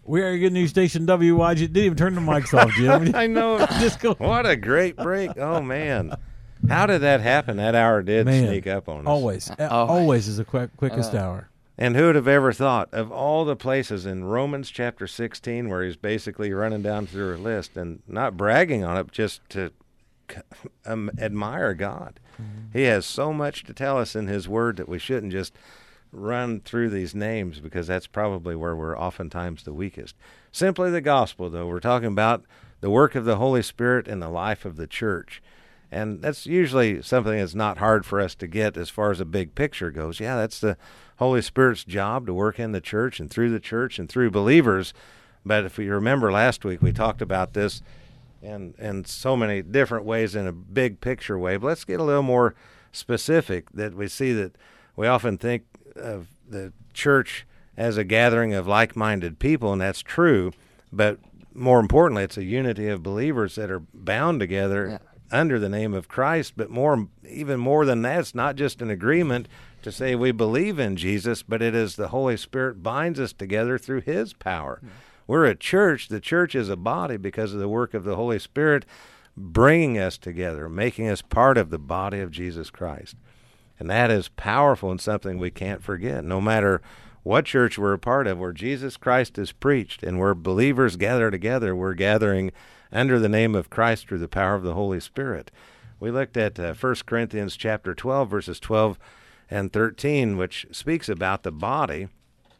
We are a good news station, WYG. Didn't even turn the mics off, Jim. I know. Just go. What a great break. Oh, man. How did that happen? That hour did sneak up on us. Always is the quickest hour. And who would have ever thought of all the places in Romans chapter 16 where he's basically running down through a list and not bragging on it, just to admire God. Mm-hmm. He has so much to tell us in his word that we shouldn't just run through these names, because that's probably where we're oftentimes the weakest. Simply the gospel, though. We're talking about the work of the Holy Spirit in the life of the church. And that's usually something that's not hard for us to get as far as a big picture goes. Yeah, that's the Holy Spirit's job, to work in the church and through believers. But if you remember last week, we talked about this in so many different ways in a big picture way. But let's get a little more specific, that we see that we often think of the church as a gathering of like-minded people, and that's true. But more importantly, it's a unity of believers that are bound together under the name of Christ. But even more than that, it's not just an agreement to say we believe in Jesus, but it is the Holy Spirit binds us together through his power. We're a church. The church is a body because of the work of the Holy Spirit bringing us together, making us part of the body of Jesus Christ. And that is powerful and something we can't forget. No matter what church we're a part of, where Jesus Christ is preached and where believers gather together, we're gathering under the name of Christ through the power of the Holy Spirit. We looked at 1 Corinthians chapter 12, verses 12 and 13, which speaks about the body.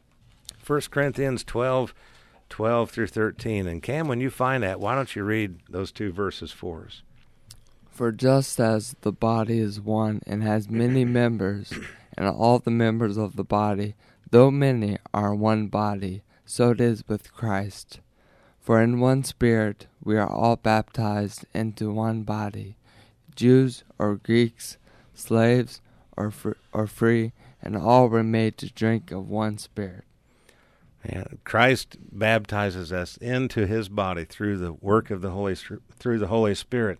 1 Corinthians 12 through 13. And Cam, when you find that, why don't you read those two verses for us? For just as the body is one and has many members, and all the members of the body, though many, are one body, so it is with Christ. For in one Spirit we are all baptized into one body, Jews or Greeks, slaves or free, and all were made to drink of one Spirit. And Christ baptizes us into his body through the work of the Holy Spirit.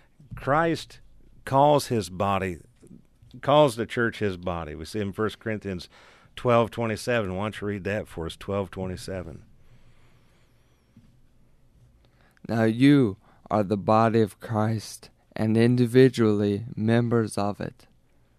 Christ calls the church his body. We see in 1 Corinthians 12:27. Why don't you read that for us? 12:27. Now you are the body of Christ, and individually members of it.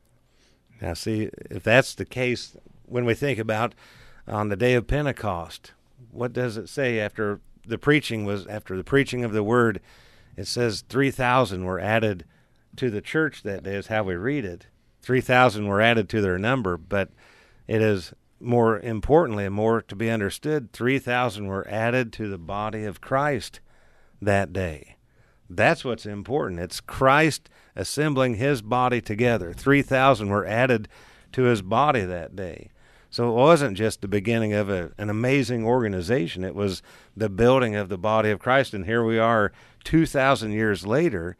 Now see, if that's the case, when we think about on the day of Pentecost, what does it say after the preaching of the word? It says 3,000 were added to the church that day, is how we read it. 3,000 were added to their number, but it is more importantly and more to be understood, 3,000 were added to the body of Christ that day. That's what's important. It's Christ assembling his body together. 3,000 were added to his body that day. So it wasn't just the beginning of an amazing organization. It was the building of the body of Christ. And here we are 2,000 years later,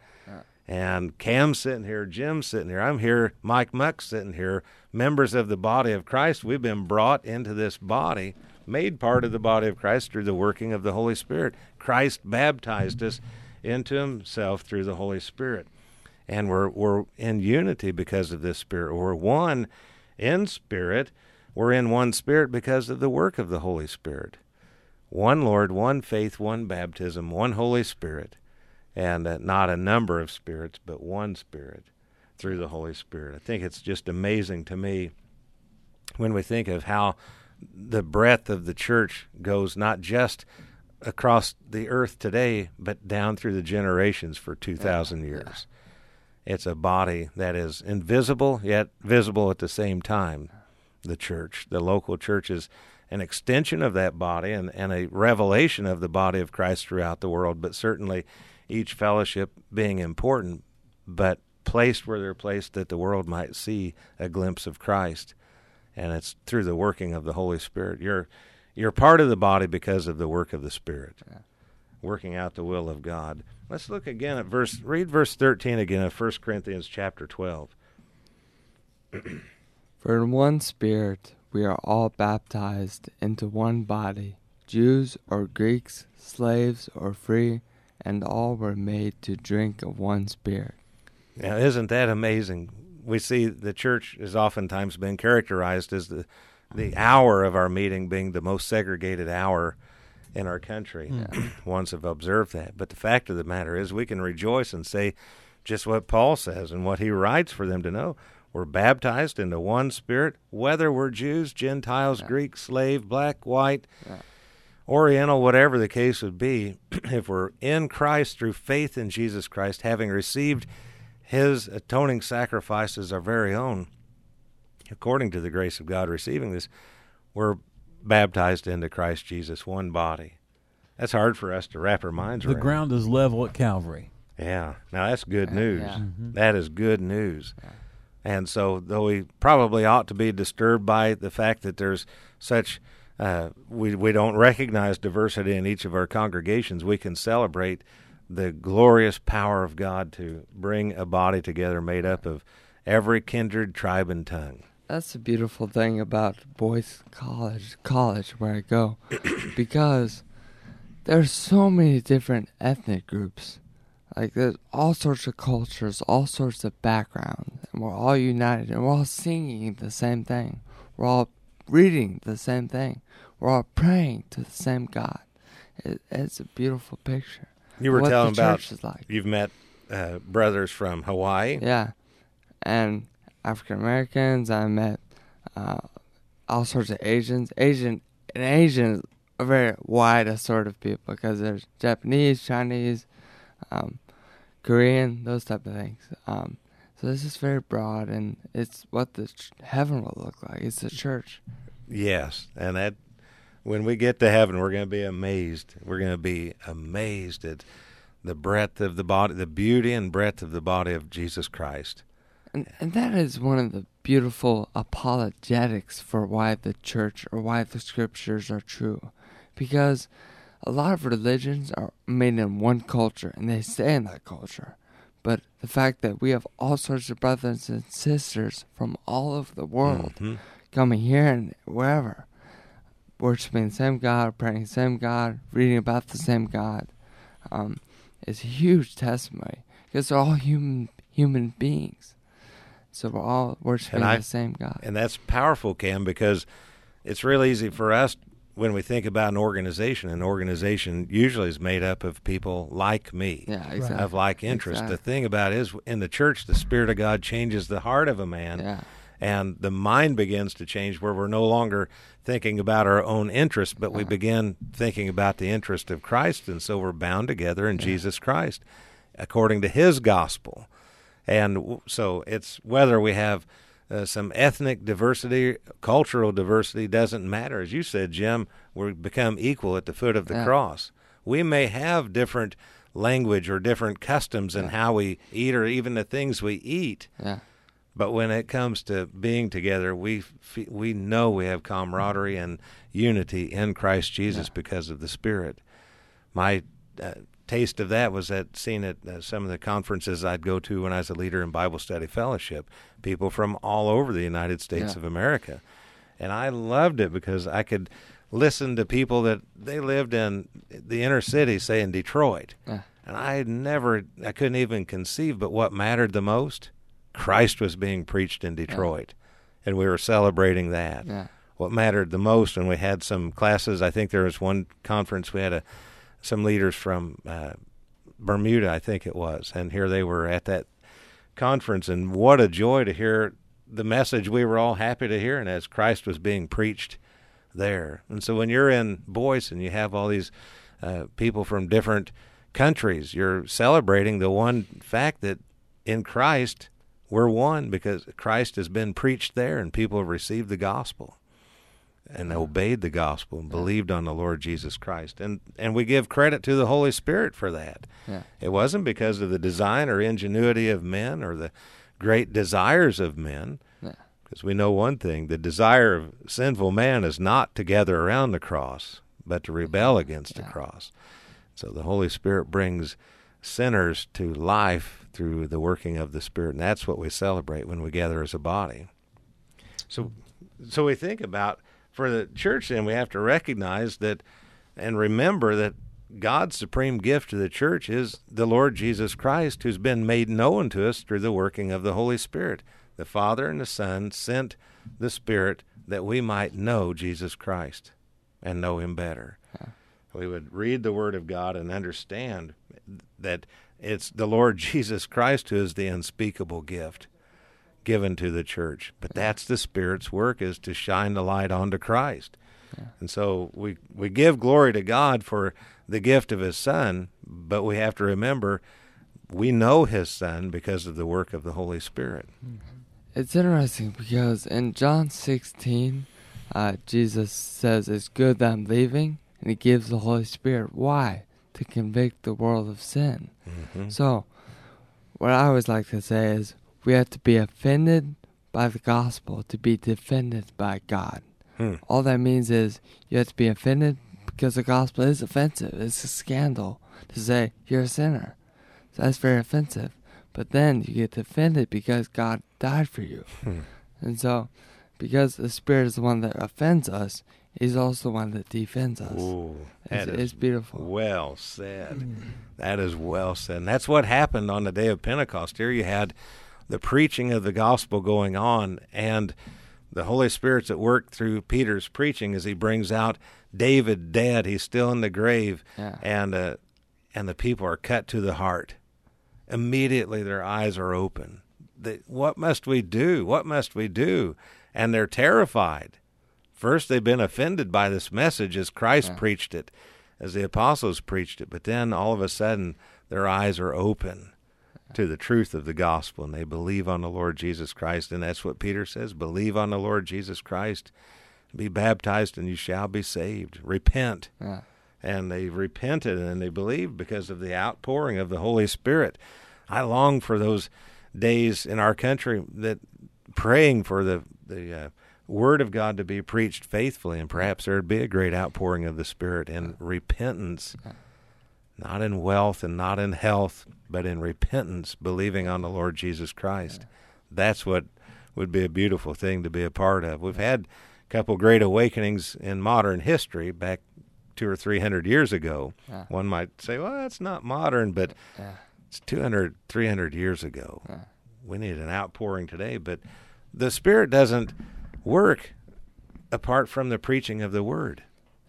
and Cam's sitting here, Jim's sitting here, I'm here, Mike Muck's sitting here, members of the body of Christ. We've been brought into this body, made part of the body of Christ through the working of the Holy Spirit. Christ baptized us into himself through the Holy Spirit. And we're in unity because of this Spirit. We're one in spirit. We're in one Spirit because of the work of the Holy Spirit. One Lord, one faith, one baptism, one Holy Spirit, and not a number of spirits, but one Spirit through the Holy Spirit. I think it's just amazing to me when we think of how the breadth of the church goes not just across the earth today, but down through the generations for 2,000 years. It's a body that is invisible, yet visible at the same time. The church, the local church, is an extension of that body and a revelation of the body of Christ throughout the world, but certainly each fellowship being important, but placed where they're placed that the world might see a glimpse of Christ. And it's through the working of the Holy Spirit. You're part of the body because of the work of the Spirit, working out the will of God. Let's look again at read verse 13 again of 1 Corinthians chapter 12. For in one Spirit we are all baptized into one body, Jews or Greeks, slaves or free, and all were made to drink of one Spirit. Now, isn't that amazing? We see the church has oftentimes been characterized as the hour of our meeting being the most segregated hour in our country. Ones have observed that. But the fact of the matter is we can rejoice and say just what Paul says and what he writes for them to know. We're baptized into one Spirit, whether we're Jews, Gentiles, Greek, slave, black, white, Oriental, whatever the case would be. If we're in Christ through faith in Jesus Christ, having received his atoning sacrifice as our very own, according to the grace of God receiving this, we're baptized into Christ Jesus, one body. That's hard for us to wrap our minds around. The ground is level at Calvary. Yeah. Now, that's good news. Yeah. That is good news. Yeah. And so, though we probably ought to be disturbed by the fact that there's such, we don't recognize diversity in each of our congregations, we can celebrate the glorious power of God to bring a body together made up of every kindred, tribe, and tongue. That's the beautiful thing about Boys College where I go, because there's so many different ethnic groups. Like, there's all sorts of cultures, all sorts of backgrounds, and we're all united, and we're all singing the same thing. We're all reading the same thing. We're all praying to the same God. It's a beautiful picture. You were what telling the about church is like. you've met brothers from Hawaii. Yeah, and African Americans. I met all sorts of Asians. Asians are a very wide assorted of people, because there's Japanese, Chinese, Korean, those type of things. So this is very broad, and it's what the heaven will look like. It's the church. Yes, and that when we get to heaven, we're going to be amazed. We're going to be amazed at the breadth of the body, the beauty and breadth of the body of Jesus Christ. And that is one of the beautiful apologetics for why the church or why the scriptures are true. Because a lot of religions are made in one culture, and they stay in that culture. But the fact that we have all sorts of brothers and sisters from all over the world coming here and wherever, worshiping the same God, praying the same God, reading about the same God, is a huge testimony, because they're all human beings. So we're all worshiping the same God. And that's powerful, Cam, because it's real easy for us when we think about an organization usually is made up of people like me, of like interest. Exactly. The thing about it is, in the church, the Spirit of God changes the heart of a man, and the mind begins to change, where we're no longer thinking about our own interest, but we begin thinking about the interest of Christ, and so we're bound together in Jesus Christ, according to his gospel. And so it's whether we have some ethnic diversity, cultural diversity, doesn't matter. As you said, Jim, we become equal at the foot of the cross. We may have different language or different customs in how we eat, or even the things we eat. But when it comes to being together, we know we have camaraderie and unity in Christ Jesus because of the Spirit. My taste of that was seen at some of the conferences I'd go to when I was a leader in Bible Study Fellowship, people from all over the United States of America. And I loved it because I could listen to people that they lived in the inner city, say in Detroit. And I couldn't even conceive, but what mattered the most? Christ was being preached in Detroit, and we were celebrating that. What mattered the most, when we had some classes, I think there was one conference, we had some leaders from Bermuda, I think it was, and here they were at that conference, and what a joy to hear the message we were all happy to hear, and as Christ was being preached there. And so when you're in Boyce and you have all these people from different countries, you're celebrating the one fact that in Christ we're one, because Christ has been preached there and people have received the gospel and obeyed the gospel and believed on the Lord Jesus Christ. And we give credit to the Holy Spirit for that. It wasn't because of the design or ingenuity of men or the great desires of men, because we know one thing: the desire of sinful man is not to gather around the cross, but to rebel against the cross. So the Holy Spirit brings sinners to life through the working of the Spirit, and that's what we celebrate when we gather as a body. So we think about, for the church, then we have to recognize that and remember that God's supreme gift to the church is the Lord Jesus Christ, who's been made known to us through the working of the Holy Spirit. The Father and the Son sent the Spirit that we might know Jesus Christ and know him better. we would read the Word of God and understand that it's the Lord Jesus Christ who is the unspeakable gift given to the church. But that's the Spirit's work, is to shine the light onto Christ. Yeah. And so we give glory to God for the gift of His Son, but we have to remember we know His Son because of the work of the Holy Spirit. It's interesting because in John 16, Jesus says, it's good that I'm leaving, and He gives the Holy Spirit. Why? To convict the world of sin. Mm-hmm. So, what I always like to say is, we have to be offended by the gospel to be defended by God. All that means is you have to be offended because the gospel is offensive. It's a scandal to say you're a sinner. So that's very offensive. But then you get offended because God died for you. And so, because the Spirit is the one that offends us, He's also the one that defends us. Ooh, it's beautiful. Well said. That is well said. And that's what happened on the day of Pentecost. Here you had the preaching of the gospel going on, and the Holy Spirit's at work through Peter's preaching as he brings out David dead. He's still in the grave, and the people are cut to the heart. Immediately their eyes are open. What must we do? What must we do? And they're terrified. First, they've been offended by this message as Christ preached it, as the apostles preached it. But then all of a sudden, their eyes are open to the truth of the gospel, and they believe on the Lord Jesus Christ. And that's what Peter says, believe on the Lord Jesus Christ, be baptized, and you shall be saved. Repent. And they repented, and they believed because of the outpouring of the Holy Spirit. I long for those days in our country, that praying for the Word of God to be preached faithfully, and perhaps there would be a great outpouring of the Spirit and repentance, not in wealth and not in health, but in repentance, believing on the Lord Jesus Christ. That's what would be a beautiful thing to be a part of. We've had a couple great awakenings in modern history back 200 or 300 years ago. One might say, well, that's not modern, but it's 200, 300 years ago. We need an outpouring today, but the Spirit doesn't work apart from the preaching of the Word.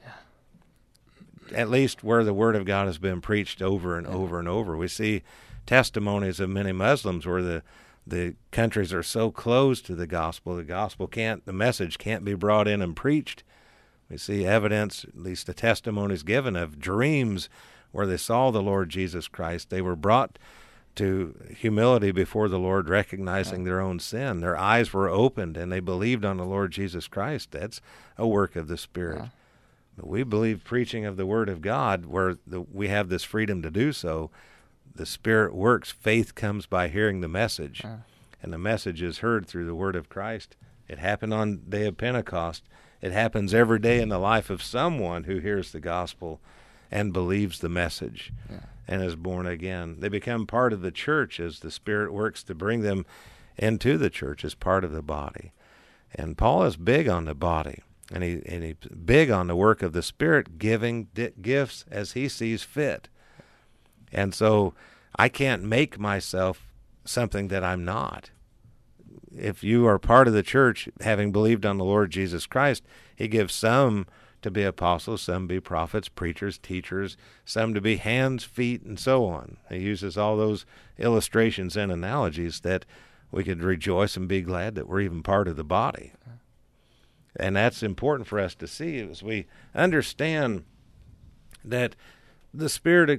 At least where the Word of God has been preached over and over and over. We see testimonies of many Muslims where the countries are so closed to the gospel the message can't be brought in and preached. We see evidence, at least the testimonies given, of dreams where they saw the Lord Jesus Christ. They were brought to humility before the Lord, recognizing their own sin. Their eyes were opened, and they believed on the Lord Jesus Christ. That's a work of the Spirit. But we believe preaching of the Word of God, where we have this freedom to do so. The Spirit works. Faith comes by hearing the message, and the message is heard through the Word of Christ. It happened on the day of Pentecost. It happens every day in the life of someone who hears the gospel and believes the message and is born again. They become part of the church as the Spirit works to bring them into the church as part of the body. And Paul is big on the body, and he's big on the work of the Spirit, giving gifts as he sees fit. And so I can't make myself something that I'm not. If you are part of the church, having believed on the Lord Jesus Christ, he gives some to be apostles, some be prophets, preachers, teachers, some to be hands, feet, and so on. He uses all those illustrations and analogies that we could rejoice and be glad that we're even part of the body. And that's important for us to see as we understand that the Spirit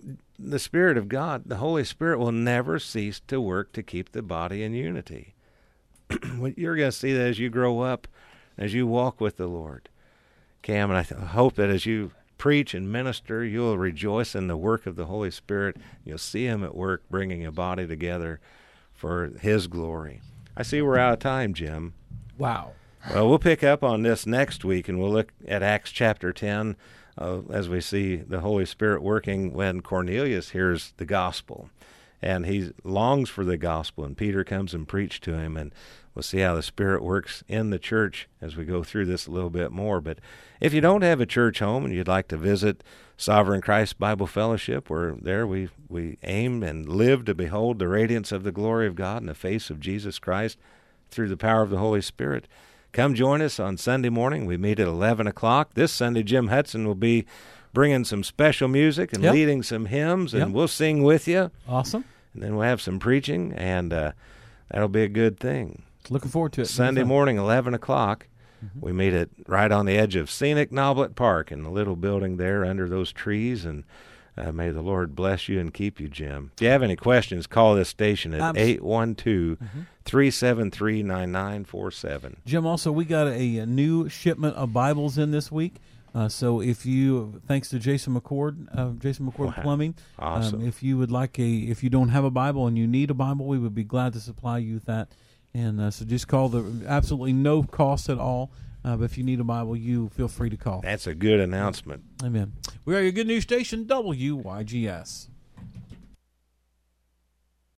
of God, the Holy Spirit, will never cease to work to keep the body in unity. You're going to see that as you grow up, as you walk with the Lord, Cam, and I hope that as you preach and minister, you'll rejoice in the work of the Holy Spirit. You'll see Him at work bringing a body together for His glory. I see we're out of time, Jim. Wow. Well, we'll pick up on this next week, and we'll look at Acts chapter 10 as we see the Holy Spirit working when Cornelius hears the gospel. And he longs for the gospel, and Peter comes and preached to him, and we'll see how the Spirit works in the church as we go through this a little bit more. But if you don't have a church home and you'd like to visit Sovereign Christ Bible Fellowship, we're there. We aim and live to behold the radiance of the glory of God in the face of Jesus Christ through the power of the Holy Spirit. Come join us on Sunday morning. We meet at 11 o'clock. This Sunday, Jim Hudson will be bringing some special music and Yep. leading some hymns, and Yep. we'll sing with you. Awesome. And then we'll have some preaching, and that'll be a good thing. Looking forward to it. Sunday morning, 11 o'clock. We meet at right on the edge of scenic Noblet Park in the little building there under those trees, and may the Lord bless you and keep you, Jim. If you have any questions, call this station at 812-373-9947. Jim, also, we got a new shipment of Bibles in this week. So if you, thanks to Jason McCord Wow. Plumbing, Awesome. if you would like if you don't have a Bible and you need a Bible, we would be glad to supply you with that. And so just call absolutely no cost at all. But if you need a Bible, you feel free to call. That's a good announcement. Amen. We are your good news station, WYGS.